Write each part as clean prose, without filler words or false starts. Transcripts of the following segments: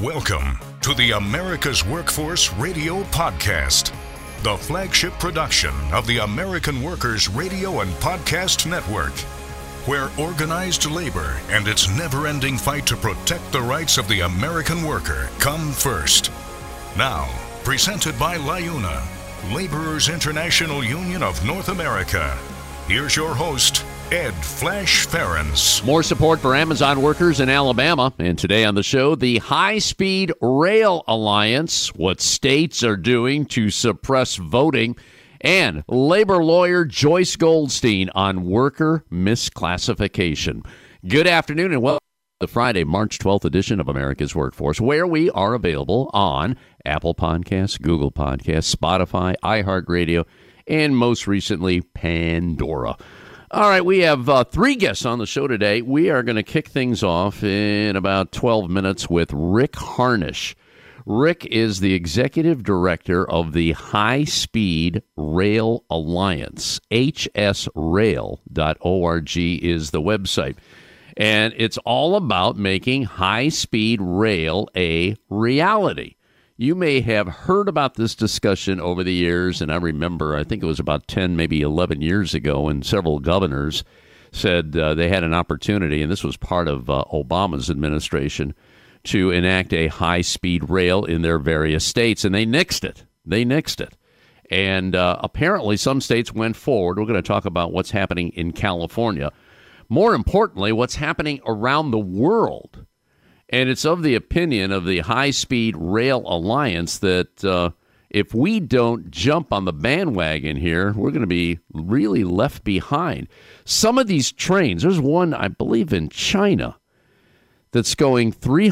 Welcome to the America's Workforce Radio Podcast, the flagship production of the American Workers Radio and Podcast Network, where organized labor and its never-ending fight to protect the rights of the American worker come first. Now, presented by LIUNA, Laborers International Union of North America. Here's your host, Ed Flash Ferens. More support for Amazon workers in Alabama. And today on the show, the High Speed Rail Alliance, what states are doing to suppress voting, and labor lawyer Joyce Goldstein on worker misclassification. Good afternoon and welcome to the Friday, March 12th edition of America's Workforce, where we are available on Apple Podcasts, Google Podcasts, Spotify, iHeartRadio, and most recently, Pandora. All right, we have three guests on the show today. We are going to kick things off in about 12 minutes with Rick Harnish. Rick is the executive director of the High Speed Rail Alliance. hsrail.org is the website. And it's all about making high-speed rail a reality. You may have heard about this discussion over the years, and I remember, I think it was about 10, maybe 11 years ago, when several governors said they had an opportunity, and this was part of Obama's administration, to enact a high-speed rail in their various states, and they nixed it. And apparently some states went forward. We're going to talk about what's happening in California. More importantly, what's happening around the world. And it's of the opinion of the High Speed Rail Alliance that if we don't jump on the bandwagon here, we're going to be really left behind. Some of these trains, there's one, I believe, in China that's going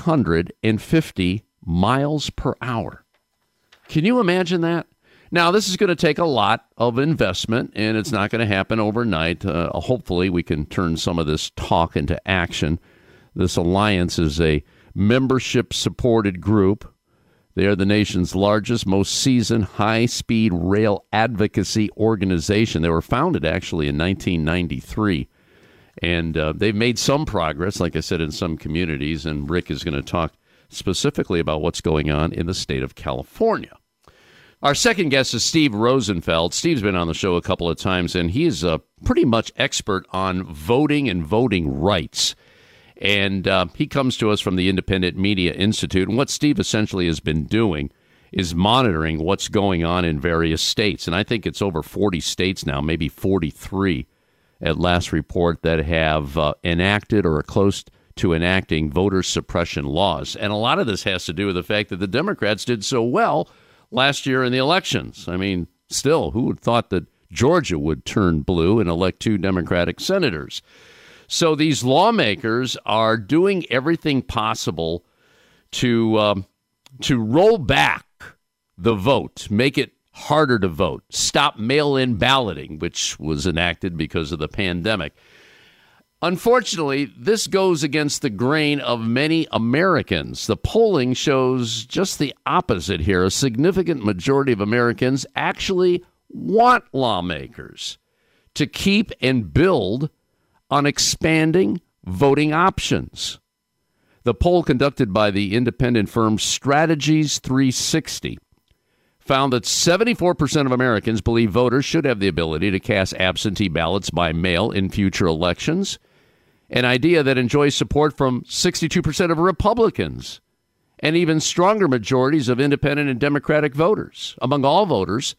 350 miles per hour. Can you imagine that? Now, this is going to take a lot of investment, and it's not going to happen overnight. Hopefully, we can turn some of this talk into action. This alliance is a membership-supported group. They are the nation's largest, most seasoned high-speed rail advocacy organization. They were founded, actually, in 1993. And they've made some progress, like I said, in some communities. And Rick is going to talk specifically about what's going on in the state of California. Our second guest is Steve Rosenfeld. Steve's been on the show a couple of times, and he is pretty much expert on voting and voting rights. And he comes to us from the Independent Media Institute. And what Steve essentially has been doing is monitoring what's going on in various states. And I think it's over 40 states now, maybe 43 at last report, that have enacted or are close to enacting voter suppression laws. And a lot of this has to do with the fact that the Democrats did so well last year in the elections. I mean, still, who would have thought that Georgia would turn blue and elect two Democratic senators? So these lawmakers are doing everything possible to roll back the vote, make it harder to vote, stop mail-in balloting, which was enacted because of the pandemic. Unfortunately, this goes against the grain of many Americans. The polling shows just the opposite here. A significant majority of Americans actually want lawmakers to keep and build on expanding voting options. The poll conducted by the independent firm Strategies 360 found that 74% of Americans believe voters should have the ability to cast absentee ballots by mail in future elections, an idea that enjoys support from 62% of Republicans and even stronger majorities of independent and Democratic voters. Among all voters,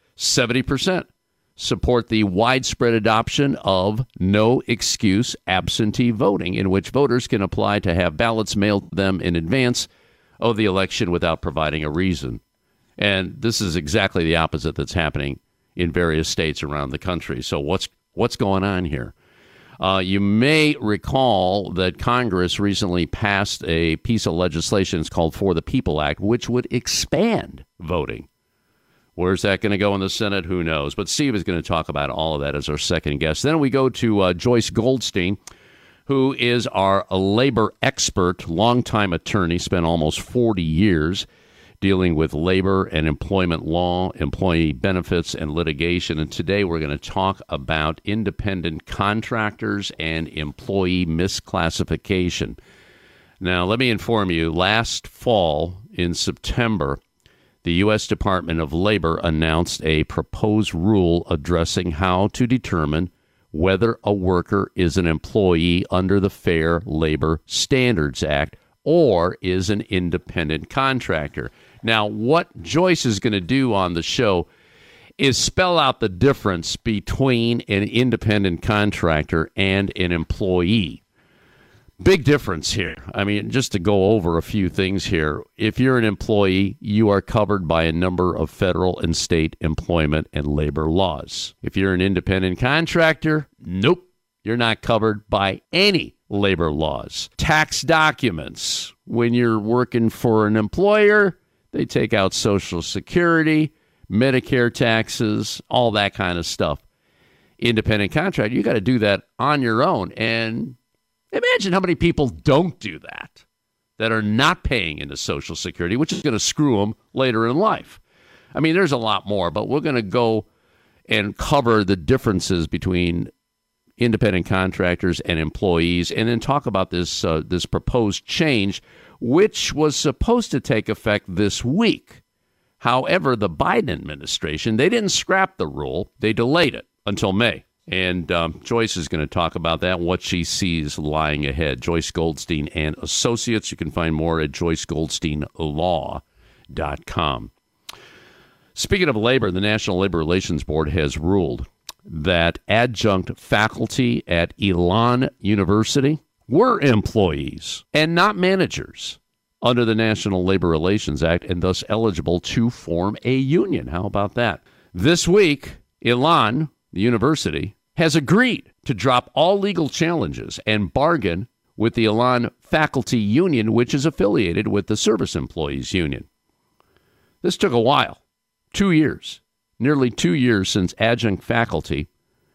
70% support the widespread adoption of no-excuse absentee voting, in which voters can apply to have ballots mailed to them in advance of the election without providing a reason. And this is exactly the opposite that's happening in various states around the country. So what's going on here? You may recall that Congress recently passed a piece of legislation. It's called For the People Act, which would expand voting. Where's that going to go in the Senate? Who knows? But Steve is going to talk about all of that as our second guest. Then we go to Joyce Goldstein, who is our labor expert, longtime attorney, spent almost 40 years dealing with labor and employment law, employee benefits, and litigation. And today we're going to talk about independent contractors and employee misclassification. Now, let me inform you, last fall in September, the U.S. Department of Labor announced a proposed rule addressing how to determine whether a worker is an employee under the Fair Labor Standards Act or is an independent contractor. Now, what Joyce is going to do on the show is spell out the difference between an independent contractor and an employee. Big difference here. I mean, just to go over a few things here. If you're an employee, you are covered by a number of federal and state employment and labor laws. If you're an independent contractor, nope, you're not covered by any labor laws. Tax documents. When you're working for an employer, they take out Social Security, Medicare taxes, all that kind of stuff. Independent contractor, you got to do that on your own. And imagine how many people don't do that are not paying into Social Security, which is going to screw them later in life. I mean, there's a lot more, but we're going to go and cover the differences between independent contractors and employees, and then talk about this this proposed change, which was supposed to take effect this week. However, the Biden administration, they didn't scrap the rule. They delayed it until May. And Joyce is going to talk about that, what she sees lying ahead. Joyce Goldstein and Associates. You can find more at joycegoldsteinlaw.com. Speaking of labor, the National Labor Relations Board has ruled that adjunct faculty at Elon University were employees and not managers under the National Labor Relations Act, and thus eligible to form a union. How about that? This week, Elon, the university, has agreed to drop all legal challenges and bargain with the Elon Faculty Union, which is affiliated with the Service Employees Union. This took a while, 2 years, nearly 2 years since adjunct faculty,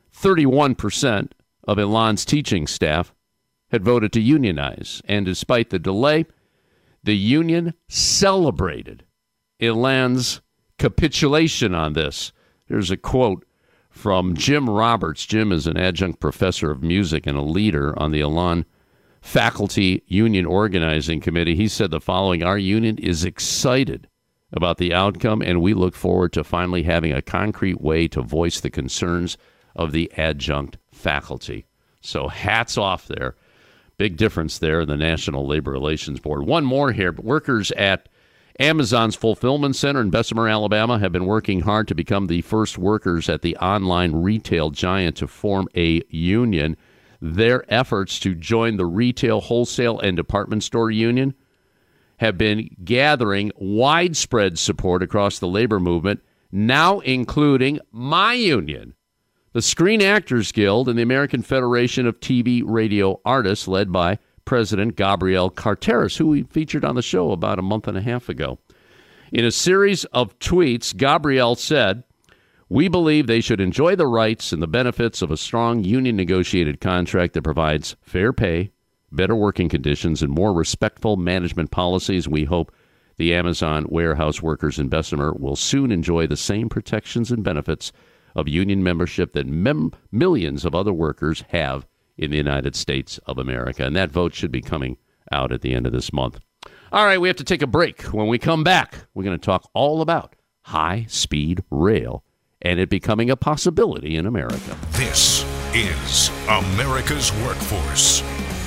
31% of Elon's teaching staff had voted to unionize. And despite the delay, the union celebrated Elon's capitulation on this. There's a quote from Jim Roberts. Jim is an adjunct professor of music and a leader on the Elon Faculty Union Organizing Committee. He said the following: "Our union is excited about the outcome, and we look forward to finally having a concrete way to voice the concerns of the adjunct faculty." So hats off there. Big difference there in the National Labor Relations Board. One more here. Workers at Amazon's fulfillment center in Bessemer, Alabama, have been working hard to become the first workers at the online retail giant to form a union. Their efforts to join the retail, wholesale, and department store union have been gathering widespread support across the labor movement, now including my union, the Screen Actors Guild, and the American Federation of TV Radio Artists, led by President Gabrielle Carteris, who we featured on the show about a month and a half ago. In a series of tweets, Gabrielle said, "We believe they should enjoy the rights and the benefits of a strong union-negotiated contract that provides fair pay, better working conditions, and more respectful management policies. We hope the Amazon warehouse workers in Bessemer will soon enjoy the same protections and benefits of union membership that millions of other workers have in the United States of America." And that vote should be coming out at the end of this month. All right, we have to take a break. When we come back, we're going to talk all about high-speed rail and it becoming a possibility in America. This is America's Workforce.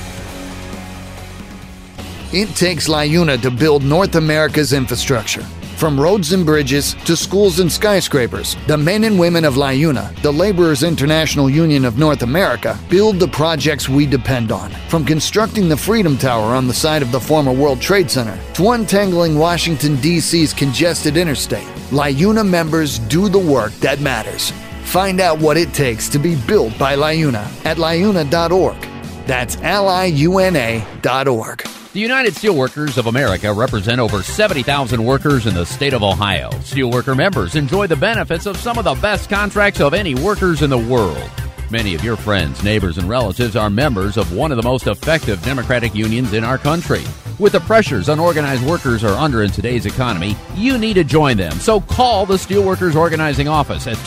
It takes LiUNA to build North America's infrastructure. From roads and bridges to schools and skyscrapers, the men and women of LiUNA, the Laborers International Union of North America, build the projects we depend on. From constructing the Freedom Tower on the site of the former World Trade Center to untangling Washington, D.C.'s congested interstate, LiUNA members do the work that matters. Find out what it takes to be built by LiUNA at liuna.org. That's liuna.org. The United Steelworkers of America represent over 70,000 workers in the state of Ohio. Steelworker members enjoy the benefits of some of the best contracts of any workers in the world. Many of your friends, neighbors, and relatives are members of one of the most effective democratic unions in our country. With the pressures unorganized workers are under in today's economy, you need to join them. So call the Steelworkers Organizing Office at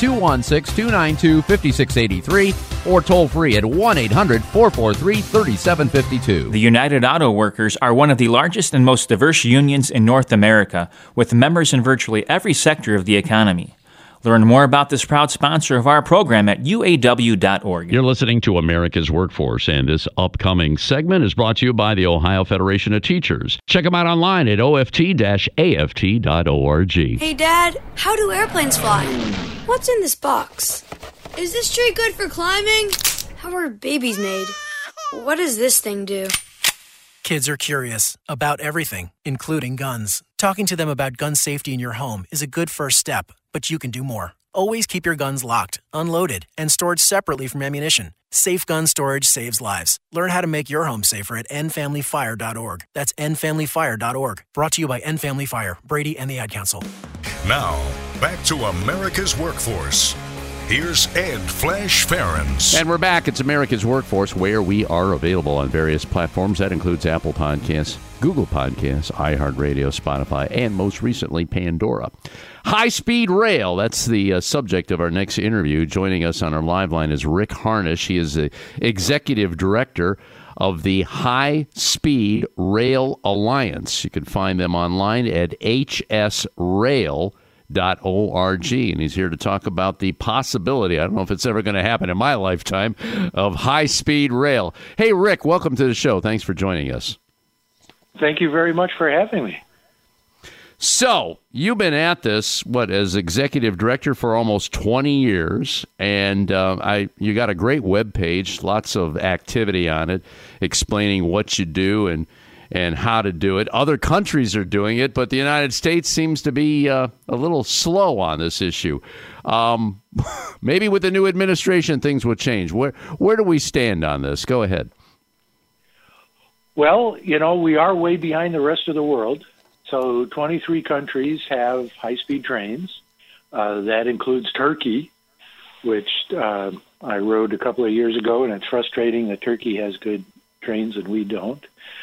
216-292-5683 or toll free at 1-800-443-3752. The United Auto Workers are one of the largest and most diverse unions in North America, with members in virtually every sector of the economy. Learn more about this proud sponsor of our program at uaw.org. You're listening to America's Workforce, and this upcoming segment is brought to you by the Ohio Federation of Teachers. Check them out online at oft-aft.org. Hey, Dad, how do airplanes fly? What's in this box? Is this tree good for climbing? How are babies made? What does this thing do? Kids are curious about everything, including guns. Talking to them about gun safety in your home is a good first step, but you can do more. Always keep your guns locked, unloaded, and stored separately from ammunition. Safe gun storage saves lives. Learn how to make your home safer at endfamilyfire.org. That's endfamilyfire.org. Brought to you by End Family Fire, Brady, and the Ad Council. Now, back to America's Workforce. Here's Ed Flash Ferens. And we're back. It's America's Workforce, where we are available on various platforms. That includes Apple Podcasts, Google Podcasts, iHeartRadio, Spotify, and most recently, Pandora. High-speed rail, that's the subject of our next interview. Joining us on our live line is Rick Harnish. He is the executive director of the High Speed Rail Alliance. You can find them online at hsrail.org, and he's here to talk about the possibility, I don't know if it's ever going to happen in my lifetime, of high-speed rail. Hey, Rick, welcome to the show. Thanks for joining us. Thank you very much for having me. So, you've been at this, as executive director for almost 20 years, and you got a great webpage, lots of activity on it, explaining what you do and how to do it. Other countries are doing it, but the United States seems to be a little slow on this issue. Maybe with the new administration, things will change. Where do we stand on this? Go ahead. Well, we are way behind the rest of the world. So 23 countries have high-speed trains. That includes Turkey, which I rode a couple of years ago, and it's frustrating that Turkey has good trains and we don't.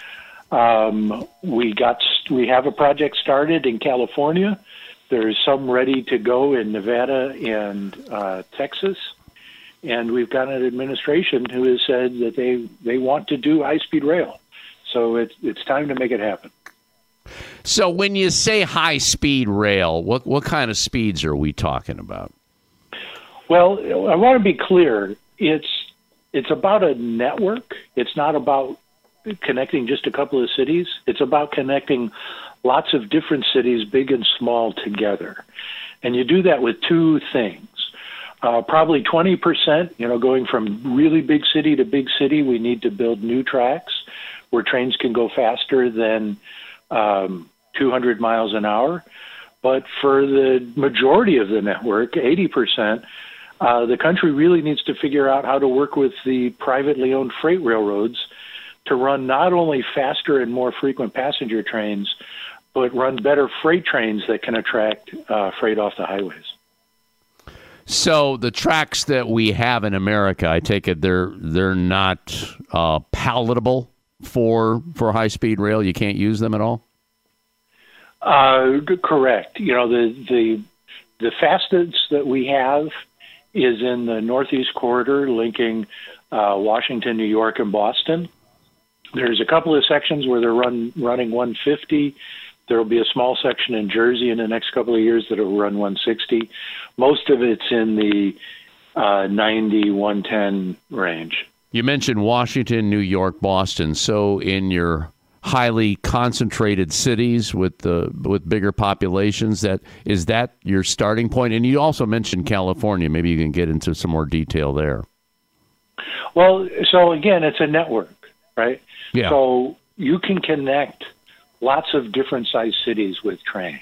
We have a project started in California. There's some ready to go in Nevada and Texas. And we've got an administration who has said that they want to do high-speed rail. So it's time to make it happen. So when you say high-speed rail, what kind of speeds are we talking about? Well, I want to be clear. It's about a network. It's not about connecting just a couple of cities. It's about connecting lots of different cities, big and small, together. And you do that with two things. Probably 20%, going from really big city to big city, we need to build new tracks where trains can go faster than 200 miles an hour. But for the majority of the network, 80%, the country really needs to figure out how to work with the privately owned freight railroads to run not only faster and more frequent passenger trains, but run better freight trains that can attract freight off the highways. So the tracks that we have in America, I take it they're not palatable for high-speed rail? You can't use them at all? Correct. The fastest that we have is in the Northeast Corridor linking Washington, New York, and Boston. There's a couple of sections where they're running 150. There will be a small section in Jersey in the next couple of years that will run 160. Most of it's in the 90, 110 range. You mentioned Washington, New York, Boston. So in your highly concentrated cities with bigger populations, is that your starting point? And you also mentioned California. Maybe you can get into some more detail there. Well, so again, it's a network, right? Yeah. So you can connect lots of different sized cities with trains.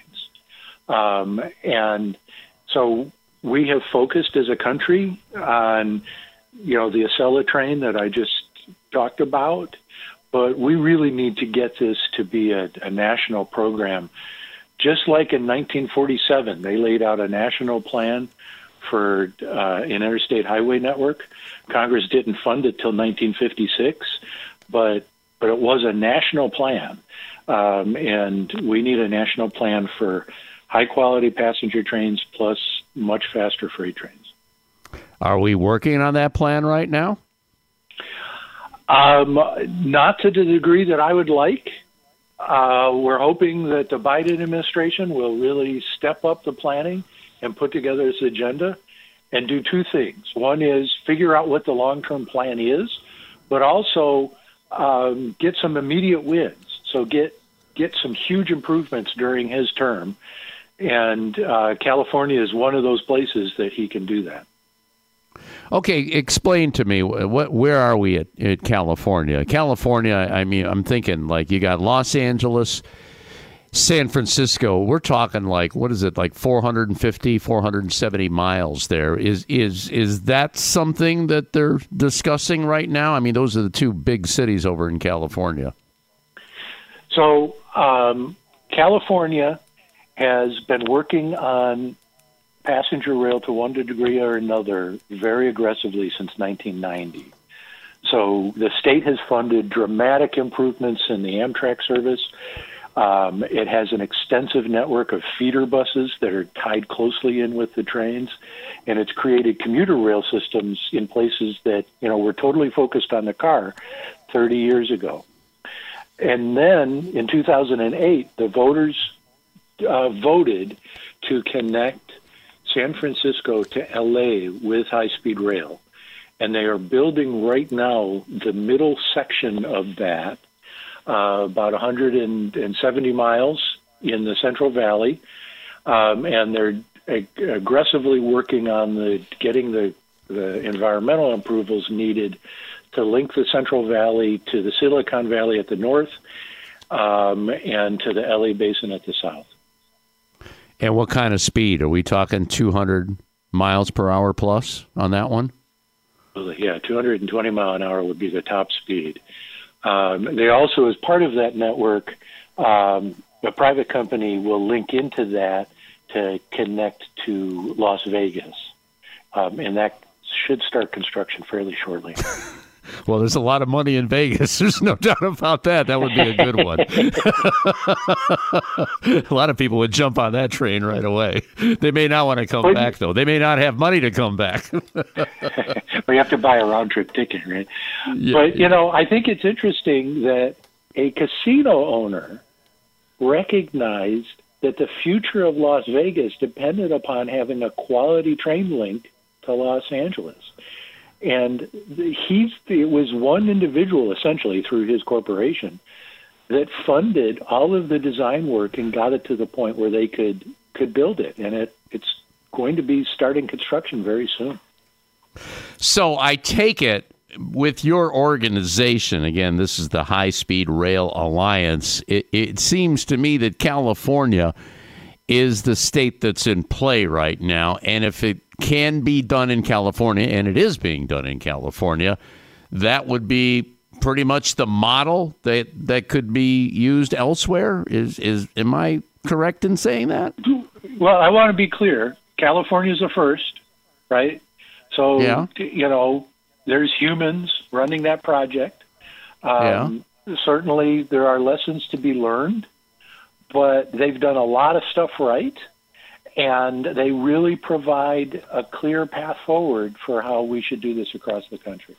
And so we have focused as a country on, the Acela train that I just talked about, but we really need to get this to be a national program. Just like in 1947, they laid out a national plan for an interstate highway network. Congress didn't fund it till 1956, but it was a national plan, and we need a national plan for high-quality passenger trains plus much faster freight trains. Are we working on that plan right now? Not to the degree that I would like. We're hoping that the Biden administration will really step up the planning and put together this agenda and do two things. One is figure out what the long-term plan is, but also get some immediate wins. So get some huge improvements during his term. And California is one of those places that he can do that. Okay, explain to me, where are we at California? California, I mean, I'm thinking like you got Los Angeles, San Francisco. We're talking like, what is it, like 450, 470 miles there. Is that something that they're discussing right now? I mean, those are the two big cities over in California. So California has been working on passenger rail to one degree or another very aggressively since 1990. So the state has funded dramatic improvements in the Amtrak service. It has an extensive network of feeder buses that are tied closely in with the trains, and it's created commuter rail systems in places that, were totally focused on the car 30 years ago. And then in 2008, the voters voted to connect San Francisco to L.A. with high-speed rail. And they are building right now the middle section of that, about 170 miles in the Central Valley. And they're aggressively working on getting the environmental approvals needed to link the Central Valley to the Silicon Valley at the north and to the LA Basin at the south. And what kind of speed? Are we talking 200 miles per hour plus on that one? Yeah, 220 mile an hour would be the top speed. They also, as part of that network, a private company will link into that to connect to Las Vegas. And that should start construction fairly shortly. Well, there's a lot of money in Vegas. There's no doubt about that. That would be a good one. A lot of people would jump on that train right away. They may not want to come back, though. They may not have money to come back. Well, you have to buy a round-trip ticket, right? Yeah, but, I think it's interesting that a casino owner recognized that the future of Las Vegas depended upon having a quality train link to Los Angeles. And it was one individual, essentially, through his corporation, that funded all of the design work and got it to the point where they could build it. And it's going to be starting construction very soon. So I take it with your organization, again, this is the High Speed Rail Alliance, it seems to me that California is the state that's in play right now. And if it can be done in California, and it is being done in California, that would be pretty much the model that could be used elsewhere. Am I correct in saying that? Well, I want to be clear. California's a first, right? So, yeah. There's humans running that project. Certainly there are lessons to be learned, but they've done a lot of stuff right. And they really provide a clear path forward for how we should do this across the country.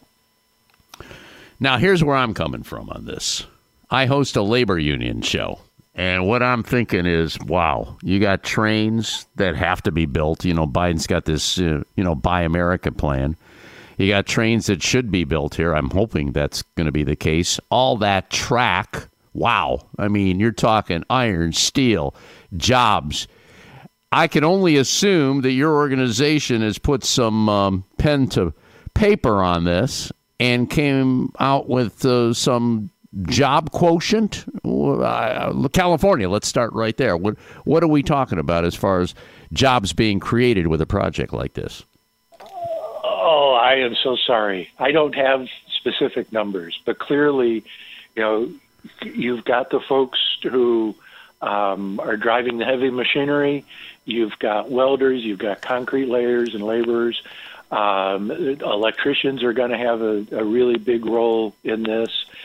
Now, here's where I'm coming from on this. I host a labor union show. And what I'm thinking is, wow, you got trains that have to be built. Biden's got this, Buy America plan. You got trains that should be built here. I'm hoping that's going to be the case. All that track, wow. I mean, you're talking iron, steel, jobs. I can only assume that your organization has put some pen to paper on this and came out with some job quotient. California, let's start right there. What are we talking about as far as jobs being created with a project like this? Oh, I am so sorry. I don't have specific numbers, but clearly, you've got the folks who are driving the heavy machinery. You've got welders, you've got concrete layers and laborers. Electricians are going to have a really big role in this.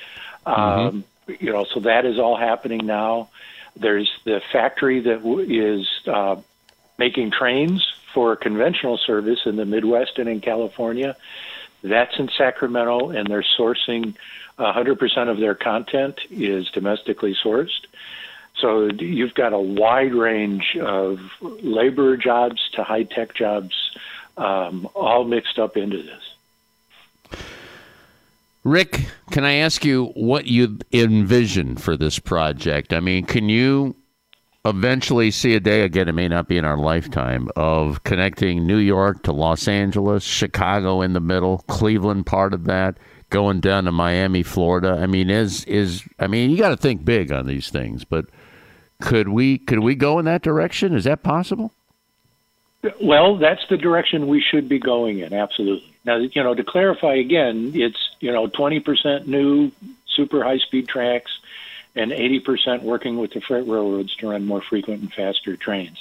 So that is all happening now. There's the factory that is making trains for conventional service in the Midwest and in California. That's in Sacramento, and they're sourcing 100% of their content is domestically sourced. So you've got a wide range of labor jobs to high-tech jobs all mixed up into this. Rick, can I ask you what you envision for this project? I mean, can you eventually see a day, again, it may not be in our lifetime, of connecting New York to Los Angeles, Chicago in the middle, Cleveland part of that, going down to Miami, Florida? I mean, you got to think big on these things, but could we go in that direction? Is that possible? Well, that's the direction we should be going in, absolutely. Now, to clarify again, it's, 20% new super high-speed tracks and 80% working with the freight railroads to run more frequent and faster trains.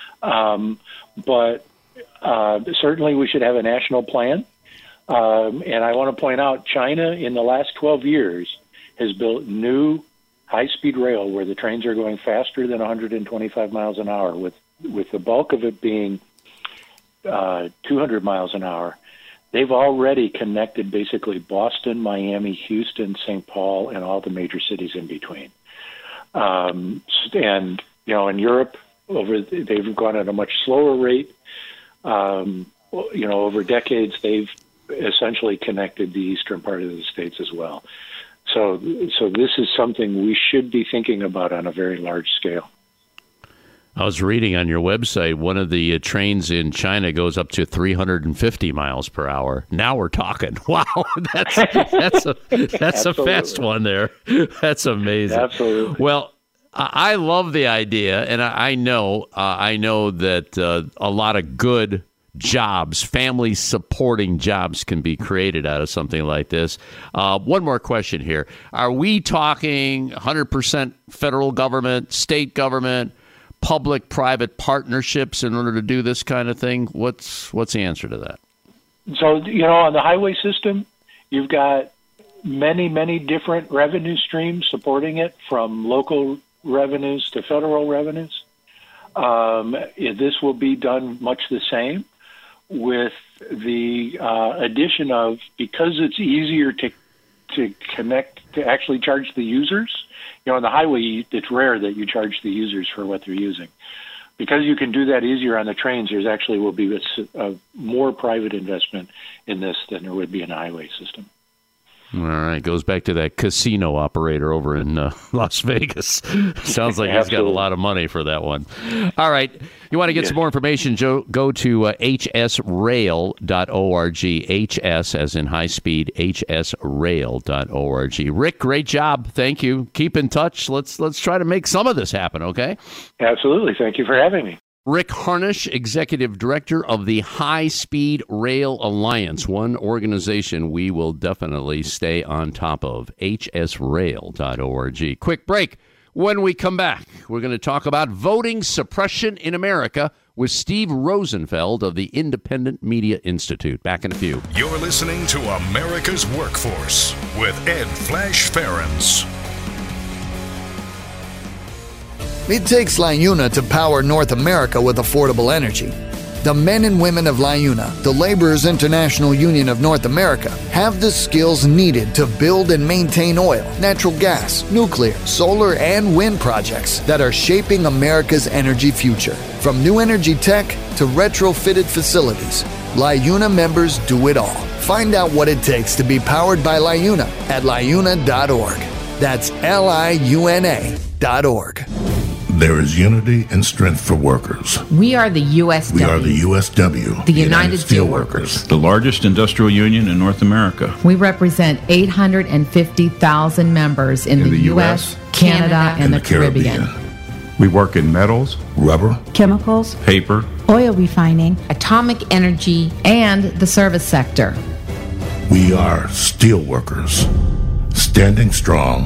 But certainly we should have a national plan. And I want to point out, China in the last 12 years has built new high-speed rail where the trains are going faster than 125 miles an hour, with the bulk of it being 200 miles an hour. They've already connected basically Boston, Miami, Houston, St. Paul, and all the major cities in between. And, in Europe, they've gone at a much slower rate. Over decades, they've essentially connected the eastern part of the states as well. So this is something we should be thinking about on a very large scale. I was reading on your website, one of the trains in China goes up to 350 miles per hour. Now we're talking. Wow, that's a fast one there. That's amazing. Absolutely. Well, I love the idea, and I know that a lot of good jobs, family supporting jobs, can be created out of something like this. One more question here: are we talking 100% federal government, state government, public-private partnerships in order to do this kind of thing? What's the answer to that? So, on the highway system, you've got many, many different revenue streams supporting it, from local revenues to federal revenues. This will be done much the same, with the addition of, because it's easier to connect, to actually charge the users. On the highway, it's rare that you charge the users for what they're using. Because you can do that easier on the trains, there's actually will be a more private investment in this than there would be in a highway system. All right. Goes back to that casino operator over in Las Vegas. Sounds like he's got a lot of money for that one. All right. You want to get some more information, Joe, go to hsrail.org. HS as in high speed, hsrail.org. Rick, great job. Thank you. Keep in touch. Let's try to make some of this happen, okay? Absolutely. Thank you for having me. Rick Harnisch, Executive Director of the High Speed Rail Alliance, one organization we will definitely stay on top of, hsrail.org. Quick break. When we come back, we're going to talk about voting suppression in America with Steve Rosenfeld of the Independent Media Institute. Back in a few. You're listening to America's Workforce with Ed Flash Ferens. It takes LiUNA to power North America with affordable energy. The men and women of LiUNA, the Laborers International Union of North America, have the skills needed to build and maintain oil, natural gas, nuclear, solar, and wind projects that are shaping America's energy future. From new energy tech to retrofitted facilities, LiUNA members do it all. Find out what it takes to be powered by LiUNA at liuna.org. That's LIUNA.org. There is unity and strength for workers. We are the USW. We are the USW. The United Steelworkers. The largest industrial union in North America. We represent 850,000 members in the U.S., Canada, and the Caribbean. We work in metals, rubber, chemicals, paper, oil refining, atomic energy, and the service sector. We are steelworkers, standing strong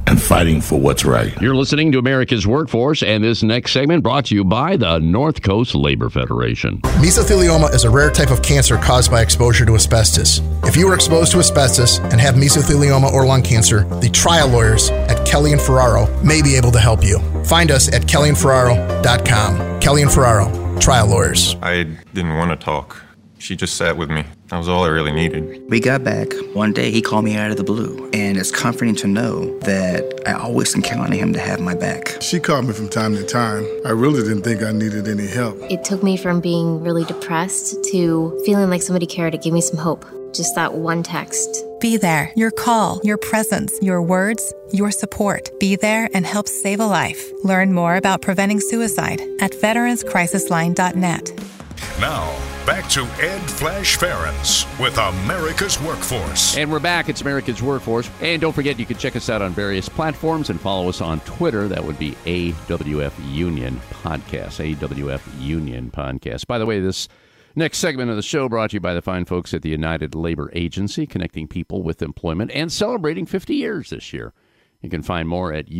and fighting for what's right. You're listening to America's Workforce, and this next segment brought to you by the North Coast Labor Federation. Mesothelioma is a rare type of cancer caused by exposure to asbestos. If you were exposed to asbestos and have mesothelioma or lung cancer, the trial lawyers at Kelly and Ferraro may be able to help you. Find us at kellyandferraro.com. Kelly and Ferraro, trial lawyers. I didn't want to talk. She just sat with me. That was all I really needed. We got back. One day he called me out of the blue, and it's comforting to know that I always can count on him to have my back. She called me from time to time. I really didn't think I needed any help. It took me from being really depressed to feeling like somebody cared. It gave me some hope. Just that one text. Be there. Your call, your presence, your words, your support. Be there and help save a life. Learn more about preventing suicide at veteranscrisisline.net. Now, back to Ed Flash Ferenc with America's Workforce. And we're back. It's America's Workforce. And don't forget, you can check us out on various platforms and follow us on Twitter. That would be AWF Union Podcast. AWF Union Podcast. By the way, this next segment of the show brought to you by the fine folks at the United Labor Agency, connecting people with employment and celebrating 50 years this year. You can find more at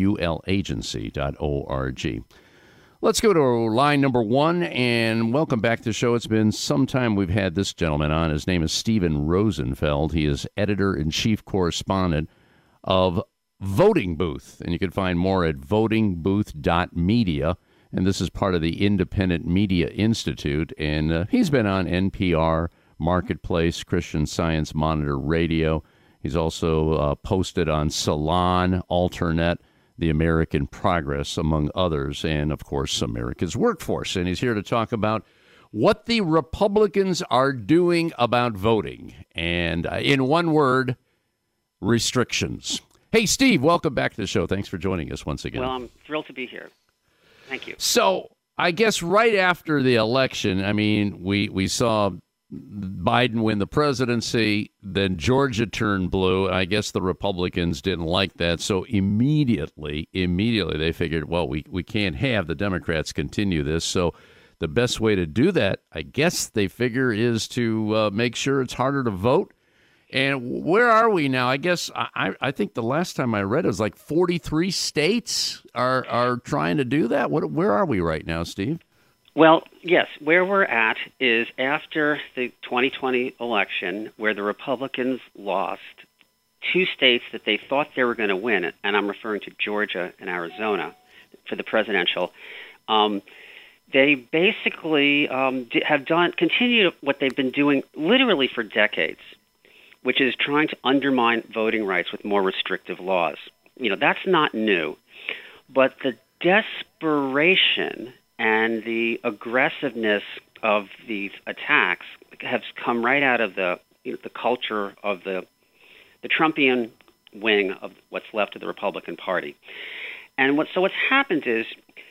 ulagency.org. Let's go to line number one, and welcome back to the show. It's been some time we've had this gentleman on. His name is Stephen Rosenfeld. He is editor-in-chief correspondent of Voting Booth, and you can find more at votingbooth.media. And this is part of the Independent Media Institute, and he's been on NPR, Marketplace, Christian Science Monitor Radio. He's also posted on Salon, Alternet, The American Progress, among others, and, of course, America's Workforce. And he's here to talk about what the Republicans are doing about voting. And in one word, restrictions. Hey, Steve, welcome back to the show. Thanks for joining us once again. Well, I'm thrilled to be here. Thank you. So I guess right after the election, I mean, we saw Biden win the presidency, then Georgia turned blue. I guess the Republicans didn't like that. So immediately they figured, well, we can't have the Democrats continue this. So the best way to do that, I guess they figure, is to make sure it's harder to vote. And where are we now? I guess I think the last time I read it was like 43 states are trying to do that. Where are we right now, Steve? Well, yes, where we're at is after the 2020 election, where the Republicans lost two states that they thought they were going to win, and I'm referring to Georgia and Arizona for the presidential. They basically have continued what they've been doing literally for decades, which is trying to undermine voting rights with more restrictive laws. You know, that's not new, but the desperation and the aggressiveness of these attacks has come right out of the culture of the Trumpian wing of what's left of the Republican Party. And what's happened is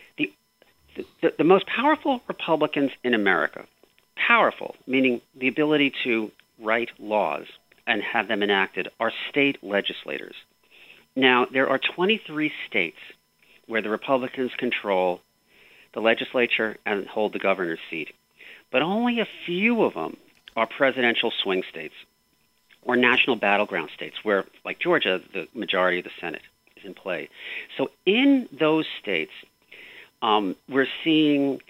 the most powerful Republicans in America, powerful, meaning the ability to write laws and have them enacted, are state legislators. Now, there are 23 states where the Republicans control the legislature and hold the governor's seat. But only a few of them are presidential swing states or national battleground states where, like Georgia, the majority of the Senate is in play. So in those states, we're seeing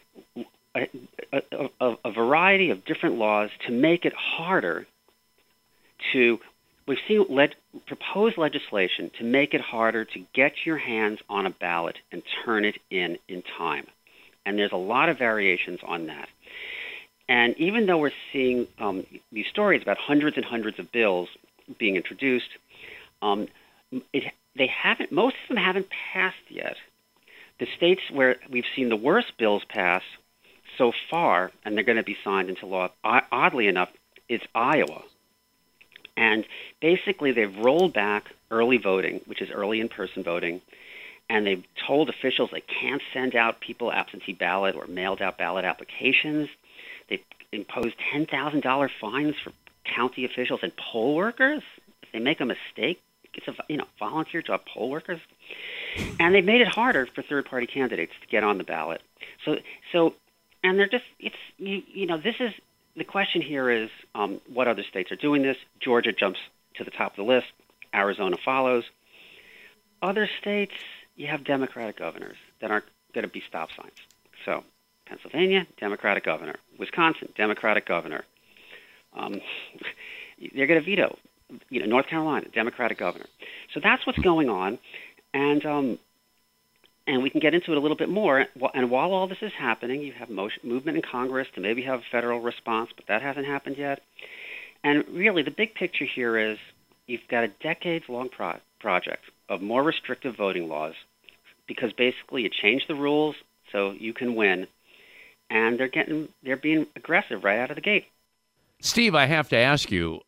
a variety of different laws to make it harder we've seen proposed legislation to make it harder to get your hands on a ballot and turn it in time. And there's a lot of variations on that. And even though we're seeing these stories about hundreds and hundreds of bills being introduced, most of them haven't passed yet. The states where we've seen the worst bills pass so far, and they're going to be signed into law, oddly enough, it's Iowa. And basically, they've rolled back early voting, which is early in-person voting, and they've told officials they can't send out people absentee ballot or mailed-out ballot applications. They've imposed $10,000 fines for county officials and poll workers. If they make a mistake, it's a volunteer job, poll workers. And they've made it harder for third-party candidates to get on the ballot. So, and they're just, this is, the question here is what other states are doing this. Georgia jumps to the top of the list. Arizona follows. Other states, you have Democratic governors that aren't going to be stop signs. So Pennsylvania, Democratic governor. Wisconsin, Democratic governor. They're going to veto. North Carolina, Democratic governor. So that's what's going on, and we can get into it a little bit more. And while all this is happening, you have movement in Congress to maybe have a federal response, but that hasn't happened yet. And really, the big picture here is you've got a decades-long project of more restrictive voting laws, because basically you change the rules so you can win, and they're being aggressive right out of the gate. Steve, I have to ask you,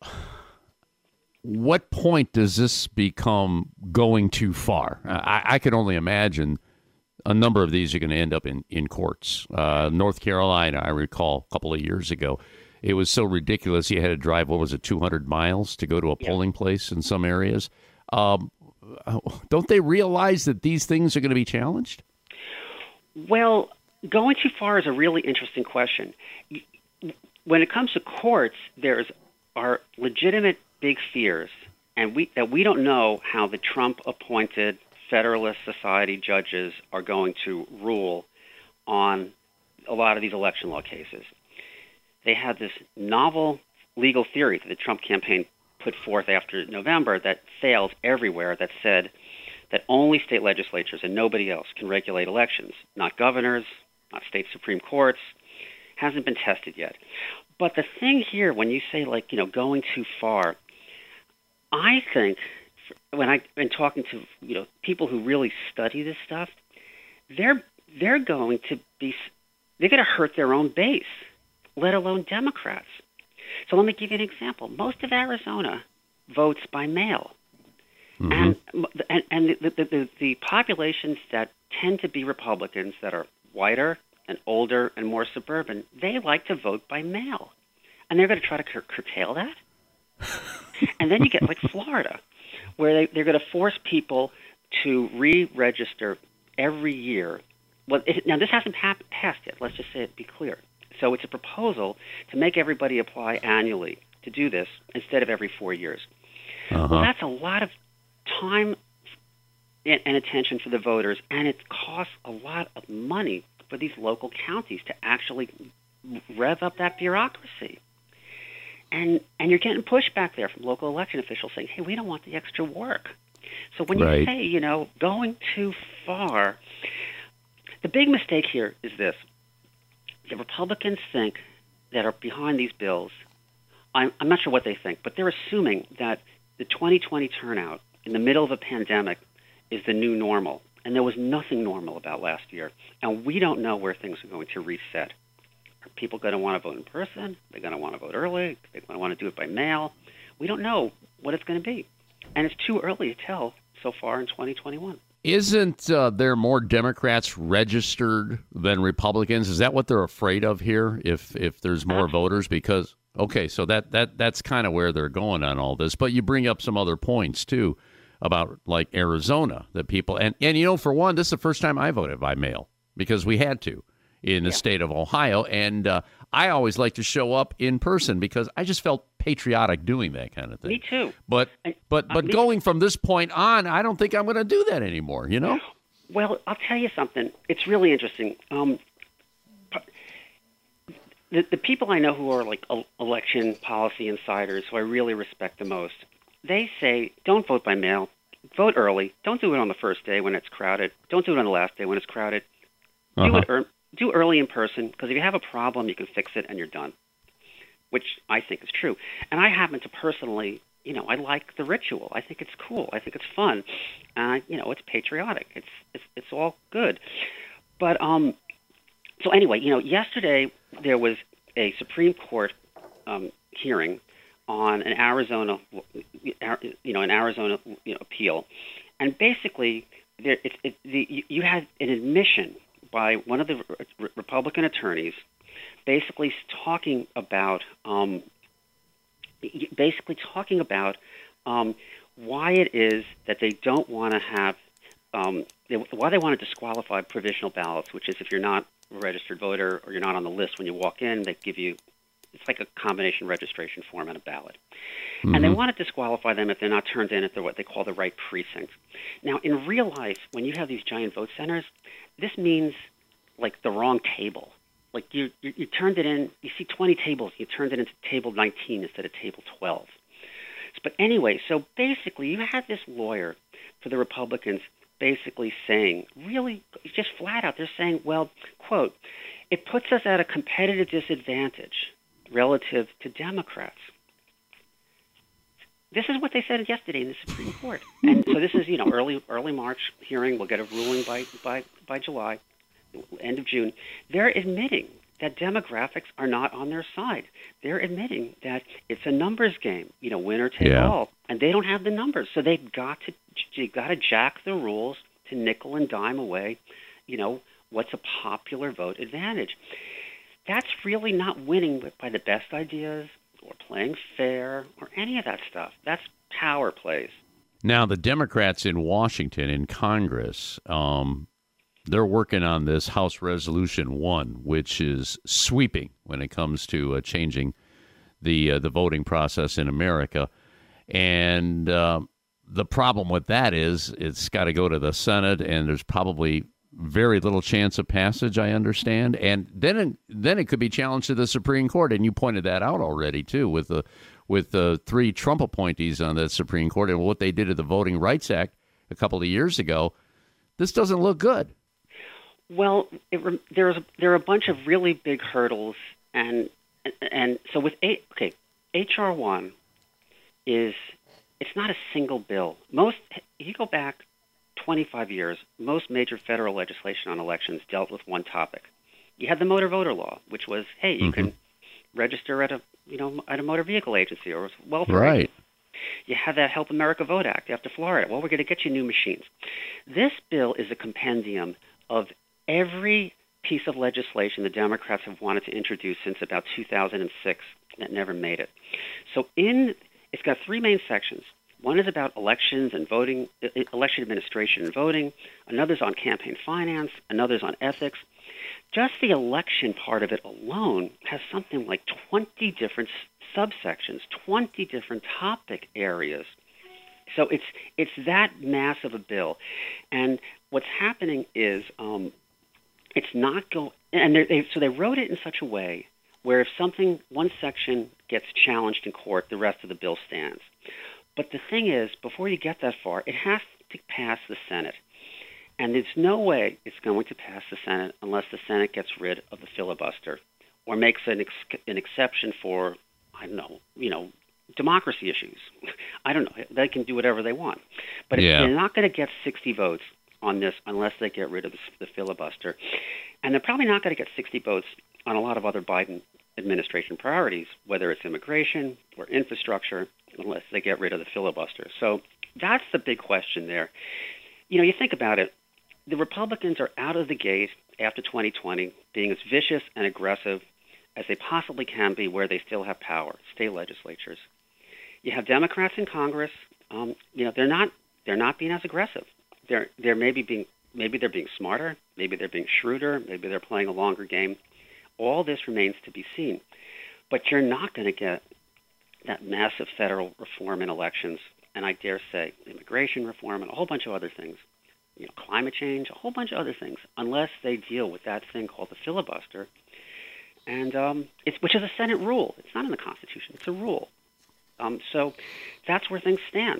what point does this become going too far? I could only imagine a number of these are going to end up in courts. North Carolina, I recall a couple of years ago, it was so ridiculous you had to drive, 200 miles to go to a polling place in some areas. Don't they realize that these things are going to be challenged? Well, going too far is a really interesting question. When it comes to courts, there are legitimate big fears, and we don't know how the Trump-appointed Federalist Society judges are going to rule on a lot of these election law cases. They had this novel legal theory that the Trump campaign put forth after November that failed everywhere, that said that only state legislatures and nobody else can regulate elections, not governors, not state Supreme Courts. Hasn't been tested yet. But the thing here, when you say, going too far, I think when I've been talking to, people who really study this stuff, they're going to hurt their own base, let alone Democrats. So let me give you an example. Most of Arizona votes by mail. Mm-hmm. And the populations that tend to be Republicans, that are whiter and older and more suburban, they like to vote by mail. And they're going to try to curtail that. And then you get like Florida, where they're going to force people to re-register every year. Well, now, this hasn't passed yet. Let's just say it, be clear. So it's a proposal to make everybody apply annually to do this instead of every 4 years. Uh-huh. Well, that's a lot of time and attention for the voters, and it costs a lot of money for these local counties to actually rev up that bureaucracy. And you're getting pushback there from local election officials saying, hey, we don't want the extra work. So when you say, going too far, the big mistake here is this. The Republicans think that are behind these bills, I'm not sure what they think, but they're assuming that the 2020 turnout in the middle of a pandemic is the new normal. And there was nothing normal about last year. And we don't know where things are going to reset. Are people going to want to vote in person? They're going to want to vote early? They're going to want to do it by mail? We don't know what it's going to be. And it's too early to tell so far in 2021. Isn't there more Democrats registered than Republicans? Is that what they're afraid of here, if there's more voters? Because, okay, so that's kind of where they're going on all this. But you bring up some other points, too, about, like, Arizona, that people... And for one, this is the first time I voted by mail, because we had to in the state of Ohio. And I always like to show up in person because I just felt patriotic doing that kind of thing. Me too. But going from this point on, I don't think I'm going to do that anymore, Well, I'll tell you something. It's really interesting. The people I know who are like election policy insiders, who I really respect the most, they say, don't vote by mail. Vote early. Don't do it on the first day when it's crowded. Don't do it on the last day when it's crowded. Do early in person, because if you have a problem, you can fix it and you're done, which I think is true. And I happen to personally, I like the ritual. I think it's cool. I think it's fun. It's patriotic. It's all good. But so anyway, yesterday there was a Supreme Court hearing on an Arizona appeal, and basically you had an admission by one of the Republican attorneys, basically talking about why it is that they don't want to have why they want to disqualify provisional ballots, which is if you're not a registered voter or you're not on the list when you walk in, they give you it's like a combination registration form and a ballot. Mm-hmm. And they want to disqualify them if they're not turned in at what they call the right precinct. Now, in real life, when you have these giant vote centers, this means like the wrong table. Like you turned it in, you see 20 tables, you turned it into table 19 instead of table 12. But anyway, so basically you had this lawyer for the Republicans basically saying, really just flat out, they're saying, well, quote, it puts us at a competitive disadvantage relative to Democrats. This is what they said yesterday in the Supreme Court. And so this is, early March hearing. We'll get a ruling by July, end of June. They're admitting that demographics are not on their side. They're admitting that it's a numbers game, winner take all, and they don't have the numbers. So they've got to jack the rules to nickel and dime away, what's a popular vote advantage. That's really not winning by the best ideas or playing fair or any of that stuff. That's power plays. Now, the Democrats in Washington, in Congress, they're working on this House Resolution 1, which is sweeping when it comes to changing the voting process in America. And the problem with that is it's got to go to the Senate, and there's probably very little chance of passage, I understand. And then it could be challenged to the Supreme Court. And you pointed that out already, too, with the 3 Trump appointees on the Supreme Court and what they did to the Voting Rights Act a couple of years ago. This doesn't look good. Well, there are a bunch of really big hurdles, and so with H.R. 1 it's not a single bill. You go back 25 years, most major federal legislation on elections dealt with one topic. You had the motor voter law, which was, hey, you can register at a motor vehicle agency or welfare agency. You had that Help America Vote Act after Florida. Well, we're going to get you new machines. This bill is a compendium of every piece of legislation the Democrats have wanted to introduce since about 2006 that never made it. So it's got 3 main sections. One is about elections and voting, election administration and voting. Another's on campaign finance. Another's on ethics. Just the election part of it alone has something like 20 different subsections, 20 different topic areas. So it's that massive a bill. And what's happening is it's not going. And so they wrote it in such a way where if one section gets challenged in court, the rest of the bill stands. But the thing is, before you get that far, it has to pass the Senate. And there's no way it's going to pass the Senate unless the Senate gets rid of the filibuster or makes an exception for, democracy issues. I don't know. They can do whatever they want. But they're not going to get 60 votes on this unless they get rid of the filibuster. And they're probably not going to get 60 votes on a lot of other Biden administration priorities, whether it's immigration or infrastructure, unless they get rid of the filibuster. So that's the big question there. You think about it, the Republicans are out of the gate after 2020 being as vicious and aggressive as they possibly can be where they still have power, state legislatures. You have Democrats in Congress, they're not being as aggressive. They're maybe they're being smarter, maybe they're being shrewder, maybe they're playing a longer game. All this remains to be seen. But you're not going to get that massive federal reform in elections, and I dare say immigration reform and a whole bunch of other things, climate change, a whole bunch of other things, unless they deal with that thing called the filibuster, and which is a Senate rule. It's not in the Constitution. It's a rule. So that's where things stand.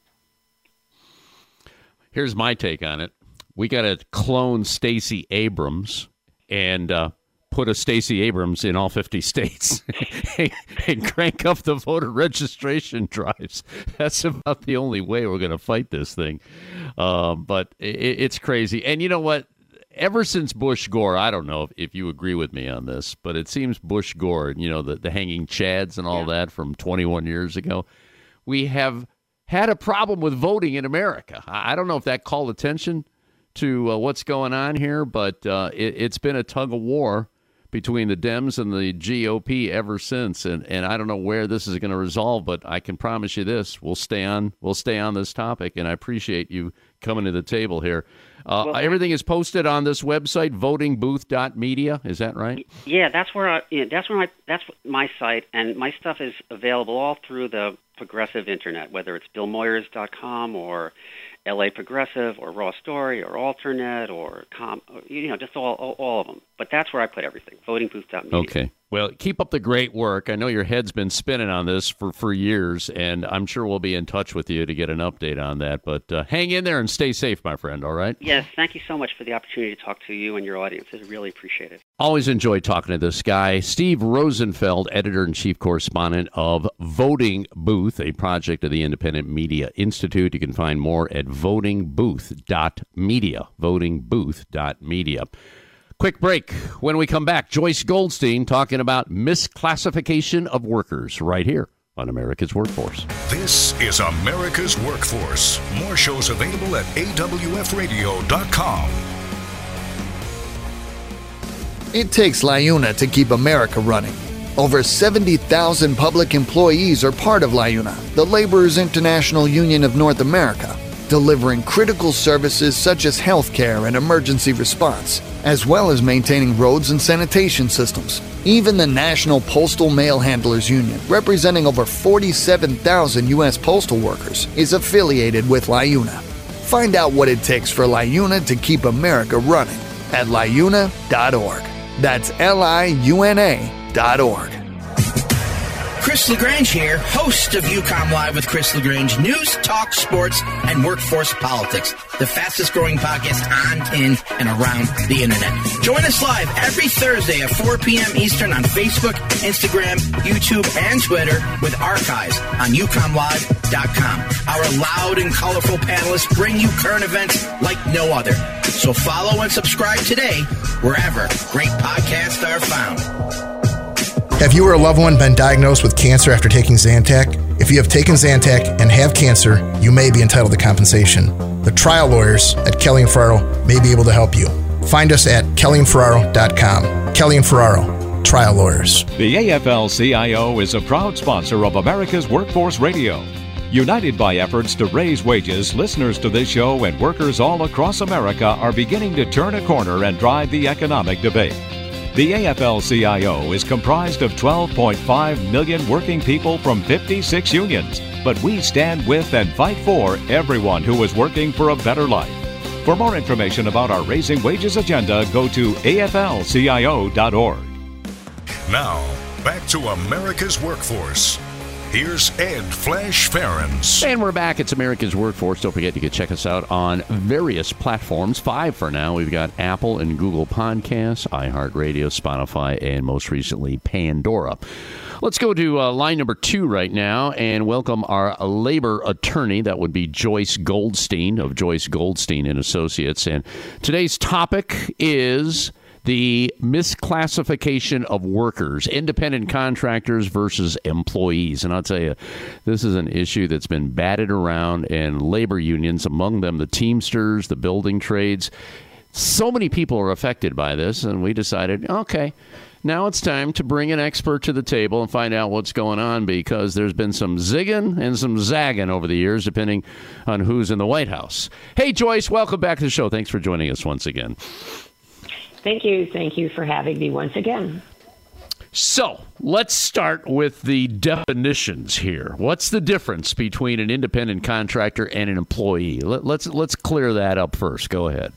Here's my take on it. We got to clone Stacey Abrams and put a Stacey Abrams in all 50 states and crank up the voter registration drives. That's about the only way we're going to fight this thing. But it's crazy. And you know what? Ever since Bush Gore, I don't know if you agree with me on this, but it seems Bush Gore, the hanging chads and all that from 21 years ago, we have had a problem with voting in America. I don't know if that called attention to what's going on here, but it's been a tug of war between the Dems and the GOP ever since, and I don't know where this is going to resolve, but I can promise you this: we'll stay on this topic, and I appreciate you coming to the table here. Everything is posted on this website, votingbooth.media. Is that right? Yeah, that's my site, and my stuff is available all through the progressive internet, whether it's BillMoyers.com or LA Progressive or Raw Story or Alternet or just all of them. But that's where I put everything, votingbooth.media. Okay. Well, keep up the great work. I know your head's been spinning on this for years, and I'm sure we'll be in touch with you to get an update on that. But hang in there and stay safe, my friend, all right? Yes, thank you so much for the opportunity to talk to you and your audience. I really appreciate it. Always enjoy talking to this guy, Steve Rosenfeld, editor-in-chief correspondent of Voting Booth, a project of the Independent Media Institute. You can find more at votingbooth.media, votingbooth.media. Quick break. When we come back, Joyce Goldstein talking about misclassification of workers right here on America's Workforce. This is America's Workforce. More shows available at awfradio.com. It takes LIUNA to keep America running. Over 70,000 public employees are part of LIUNA, the Laborers International Union of North America, delivering critical services such as healthcare and emergency response, as well as maintaining roads and sanitation systems. Even the National Postal Mail Handlers Union, representing over 47,000 U.S. postal workers, is affiliated with LIUNA. Find out what it takes for LIUNA to keep America running at liuna.org. That's liuna.org. Chris LaGrange here, host of UCOM Live with Chris LaGrange, news, talk, sports, and workforce politics, the fastest growing podcast on, in, and around the internet. Join us live every Thursday at 4 p.m. Eastern on Facebook, Instagram, YouTube, and Twitter with archives on UCOMLive.com. Our loud and colorful panelists bring you current events like no other. So follow and subscribe today wherever great podcasts are found. Have you or a loved one been diagnosed with cancer after taking Zantac? If you have taken Zantac and have cancer, you may be entitled to compensation. The trial lawyers at Kelly and Ferraro may be able to help you. Find us at kellyandferraro.com. Kelly and Ferraro, trial lawyers. The AFL-CIO is a proud sponsor of America's Workforce Radio. United by efforts to raise wages, listeners to this show and workers all across America are beginning to turn a corner and drive the economic debate. The AFL-CIO is comprised of 12.5 million working people from 56 unions, but we stand with and fight for everyone who is working for a better life. For more information about our Raising Wages agenda, go to aflcio.org. Now, back to America's Workforce. Here's Ed Flash Ferens. And we're back. It's America's Workforce. Don't forget you can check us out on various platforms. 5 for now. We've got Apple and Google Podcasts, iHeartRadio, Spotify, and most recently Pandora. Let's go to line number 2 right now and welcome our labor attorney. That would be Joyce Goldstein of Joyce Goldstein and Associates. And today's topic is the misclassification of workers, independent contractors versus employees. And I'll tell you, this is an issue that's been batted around, and labor unions, among them the Teamsters, the building trades. So many people are affected by this, and we decided, okay, now it's time to bring an expert to the table and find out what's going on, because there's been some zigging and some zagging over the years, depending on who's in the White House. Hey, Joyce, welcome back to the show. Thanks for joining us once again. Thank you. Thank you for having me once again. So let's start with the definitions here. What's the difference between an independent contractor and an employee? Let's clear that up first. Go ahead.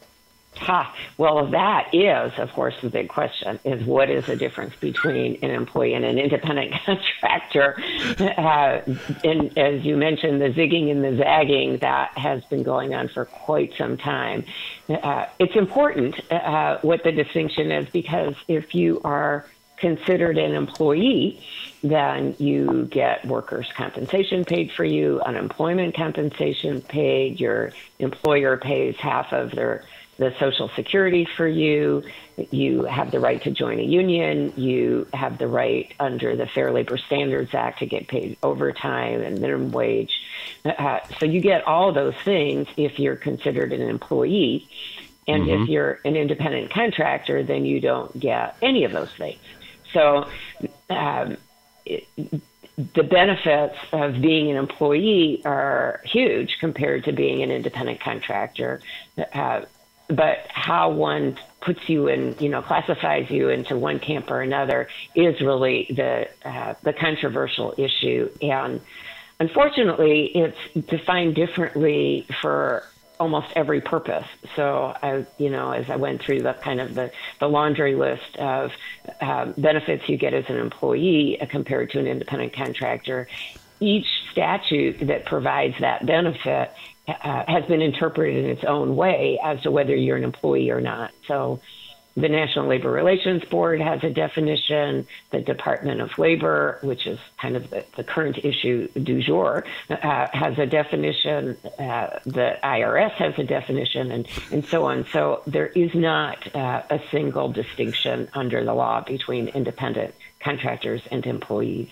Well, that is, of course, the big question, is what is the difference between an employee and an independent contractor? And as you mentioned, the zigging and the zagging, that has been going on for quite some time. It's important what the distinction is, because if you are considered an employee, then you get workers' compensation paid for you, unemployment compensation paid, your employer pays half of the Social Security for you, you have the right to join a union, you have the right under the Fair Labor Standards Act to get paid overtime and minimum wage. So you get all those things if you're considered an employee. And if you're an independent contractor, then you don't get any of those things. So the benefits of being an employee are huge compared to being an independent contractor. But how one puts you in, classifies you into one camp or another is really the controversial issue. And unfortunately, it's defined differently for almost every purpose. So, as I went through the laundry list of benefits you get as an employee compared to an independent contractor, each statute that provides that benefit has been interpreted in its own way as to whether you're an employee or not. So the National Labor Relations Board has a definition. The Department of Labor, which is kind of the current issue du jour, has a definition. The IRS has a definition, and so on. So there is not a single distinction under the law between independent contractors and employees.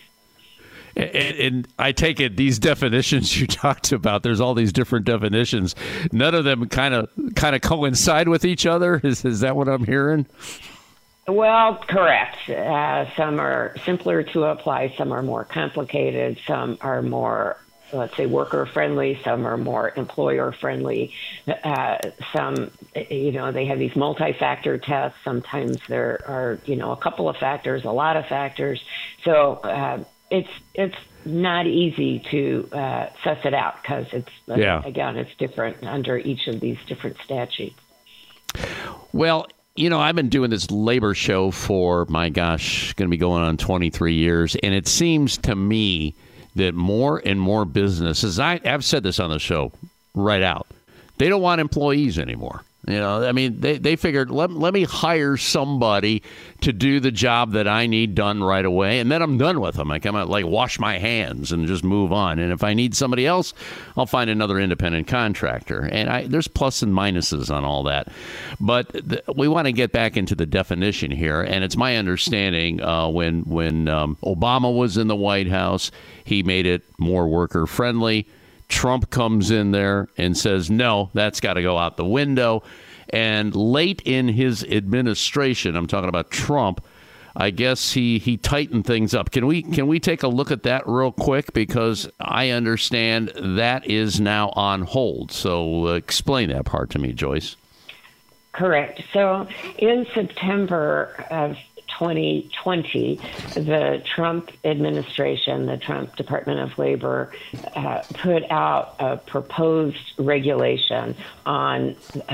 And I take it these definitions you talked about, there's all these different definitions. None of them kind of coincide with each other. Is that what I'm hearing? Well, correct. Some are simpler to apply. Some are more complicated. Some are more, let's say, worker-friendly. Some are more employer-friendly. Some, they have these multi-factor tests. Sometimes there are, a couple of factors, a lot of factors. So it's not easy to suss it out because again, it's different under each of these different statutes. Well, I've been doing this labor show for, going to be going on 23 years, and it seems to me that more and more businesses, I've said this on the show right out, they don't want employees anymore. They figured, let me hire somebody to do the job that I need done right away, and then I'm done with them. I come out, wash my hands and just move on. And if I need somebody else, I'll find another independent contractor. And there's plus and minuses on all that. But we want to get back into the definition here, and it's my understanding when Obama was in the White House, he made it more worker-friendly. Trump comes in there and says, no, that's got to go out the window. And late in his administration, I'm talking about Trump, I guess he tightened things up. Can we take a look at that real quick? Because I understand that is now on hold. So explain that part to me, Joyce. Correct. So in September of 2020, the Trump administration, the Trump Department of Labor, put out a proposed regulation on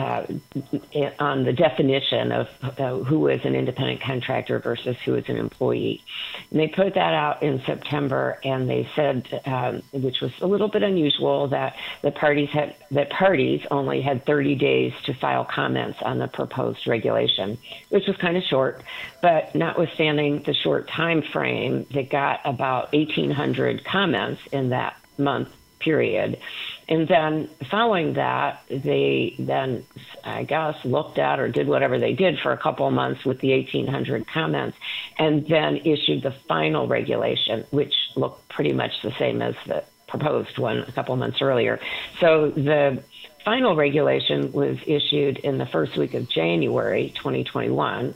the definition of who is an independent contractor versus who is an employee. And they put that out in September, and they said, which was a little bit unusual, that parties only had 30 days to file comments on the proposed regulation, which was kind of short, but notwithstanding the short time frame, they got about 1,800 comments in that month period. And then following that, they then, I guess, looked at or did whatever they did for a couple of months with the 1,800 comments, and then issued the final regulation, which looked pretty much the same as the proposed one a couple of months earlier. So the final regulation was issued in the first week of January 2021,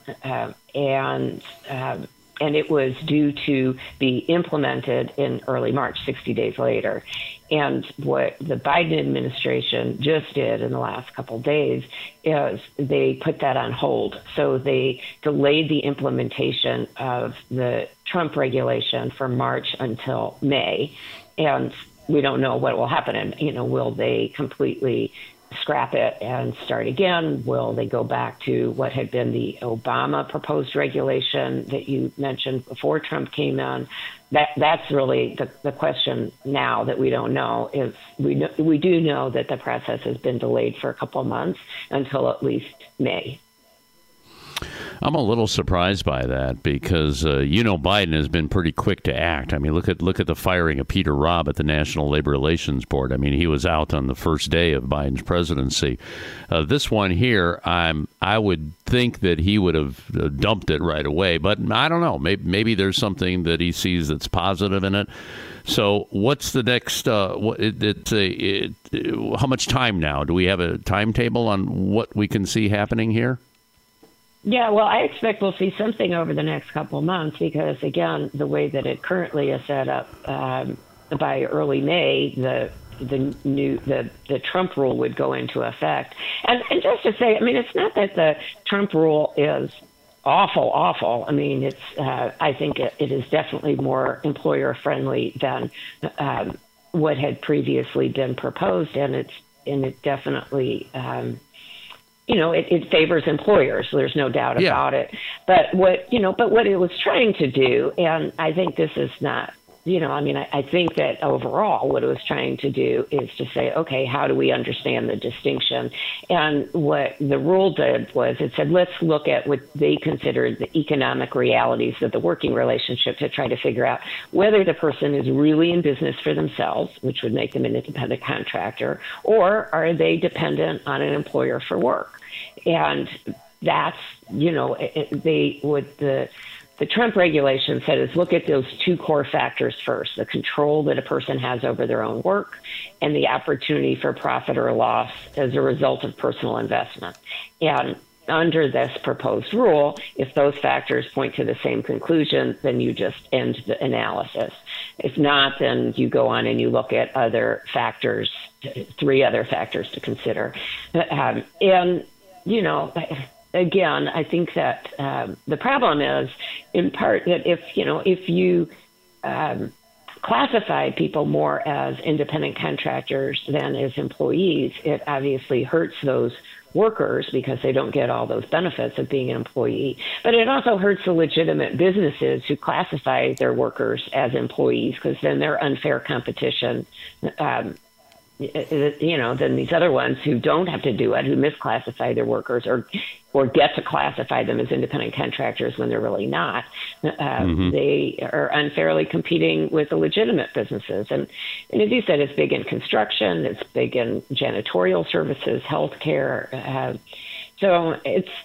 and it was due to be implemented in early March, 60 days later. And what the Biden administration just did in the last couple of days is they put that on hold. So they delayed the implementation of the Trump regulation from March until May. And we don't know what will happen. And, will they completely scrap it and start again? Will they go back to what had been the Obama proposed regulation that you mentioned before Trump came in? That's really the question now that we don't know. Is we do know that the process has been delayed for a couple of months until at least May. I'm a little surprised by that because, Biden has been pretty quick to act. I mean, look at the firing of Peter Robb at the National Labor Relations Board. I mean, he was out on the first day of Biden's presidency. This one here, I would think that he would have dumped it right away. But I don't know. Maybe there's something that he sees that's positive in it. So what's the next, how much time now? Do we have a timetable on what we can see happening here? Yeah, well, I expect we'll see something over the next couple of months because, again, the way that it currently is set up, by early May, the Trump rule would go into effect. And just to say, I mean, it's not that the Trump rule is awful. I mean, it's I think it is definitely more employer friendly than what had previously been proposed, and it definitely it favors employers. So there's no doubt about it. But what it was trying to do, and I think this is not. I think that overall what it was trying to do is to say, okay, how do we understand the distinction? And what the rule did was it said, let's look at what they considered the economic realities of the working relationship to try to figure out whether the person is really in business for themselves, which would make them an independent contractor, or are they dependent on an employer for work? And that's, the Trump regulation said is look at those two core factors first, the control that a person has over their own work and the opportunity for profit or loss as a result of personal investment. And under this proposed rule, if those factors point to the same conclusion, then you just end the analysis. If not, then you go on and you look at other factors, 3 other factors to consider. Again, I think that the problem is, in part, that if you classify people more as independent contractors than as employees, it obviously hurts those workers because they don't get all those benefits of being an employee. But it also hurts the legitimate businesses who classify their workers as employees because then they're unfair competition. Than these other ones who don't have to do it, who misclassify their workers or get to classify them as independent contractors when they're really not. They are unfairly competing with the legitimate businesses. And as you said, it's big in construction, it's big in janitorial services, healthcare. So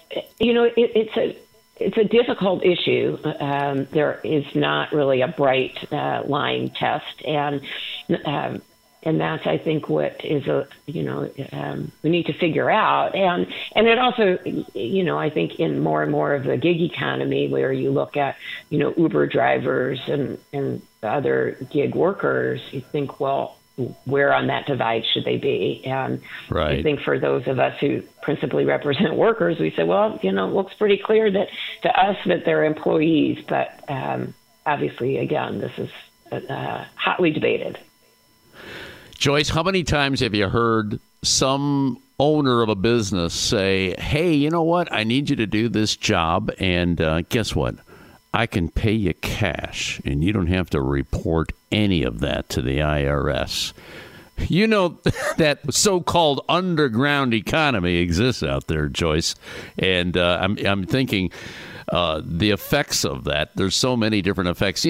it's a difficult issue. There is not really a bright line test, and that's, I think, what is we need to figure out. And it also, I think in more and more of the gig economy where you look at, Uber drivers and other gig workers, you think, well, where on that divide should they be? And I think for those of us who principally represent workers, we say, well, it looks pretty clear that to us that they're employees. But obviously, again, this is hotly debated. Joyce, how many times have you heard some owner of a business say, hey, you know what? I need you to do this job. And guess what? I can pay you cash and you don't have to report any of that to the IRS. That so-called underground economy exists out there, Joyce. And I'm thinking the effects of that. There's so many different effects.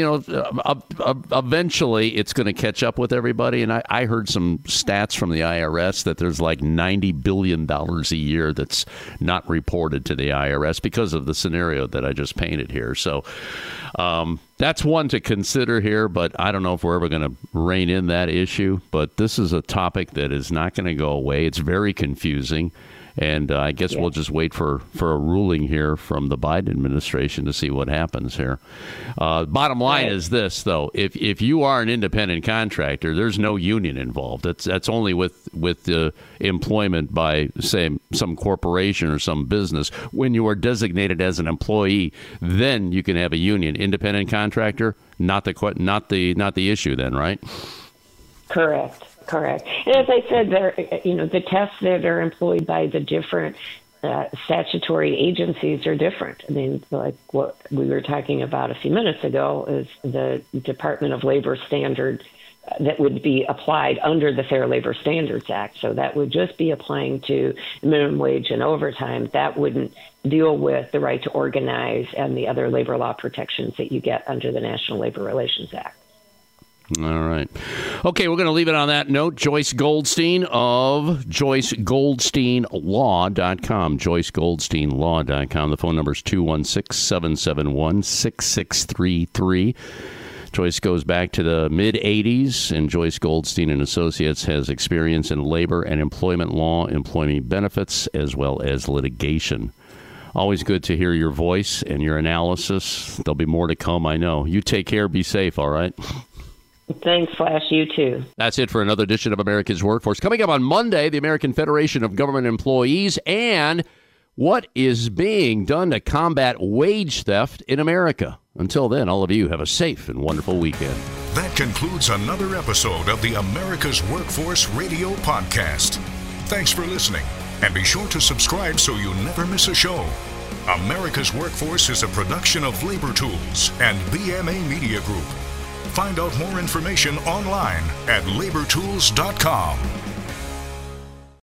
Eventually it's going to catch up with everybody. And I heard some stats from the IRS that there's like $90 billion a year that's not reported to the IRS because of the scenario that I just painted here. So that's one to consider here, but I don't know if we're ever going to rein in that issue. But this is a topic that is not going to go away. It's very confusing. And I guess we'll just wait for a ruling here from the Biden administration to see what happens here. Bottom line is this, though. If you are an independent contractor, there's no union involved. That's only with employment by, say, some corporation or some business. When you are designated as an employee, then you can have a union. Independent contractor, not the issue then, right? Correct. And as I said, the tests that are employed by the different statutory agencies are different. I mean, like what we were talking about a few minutes ago is the Department of Labor standard that would be applied under the Fair Labor Standards Act. So that would just be applying to minimum wage and overtime. That wouldn't deal with the right to organize and the other labor law protections that you get under the National Labor Relations Act. All right. Okay, we're going to leave it on that note. Joyce Goldstein of JoyceGoldsteinLaw.com. JoyceGoldsteinLaw.com. The phone number is 216-771-6633. Joyce goes back to the mid-'80s, and Joyce Goldstein and Associates has experience in labor and employment law, employment benefits, as well as litigation. Always good to hear your voice and your analysis. There'll be more to come, I know. You take care. Be safe, all right? Thanks, Flash. You too. That's it for another edition of America's Workforce. Coming up on Monday, the American Federation of Government Employees and what is being done to combat wage theft in America. Until then, all of you have a safe and wonderful weekend. That concludes another episode of the America's Workforce Radio Podcast. Thanks for listening, and be sure to subscribe so you never miss a show. America's Workforce is a production of Labor Tools and BMA Media Group. Find out more information online at labortools.com.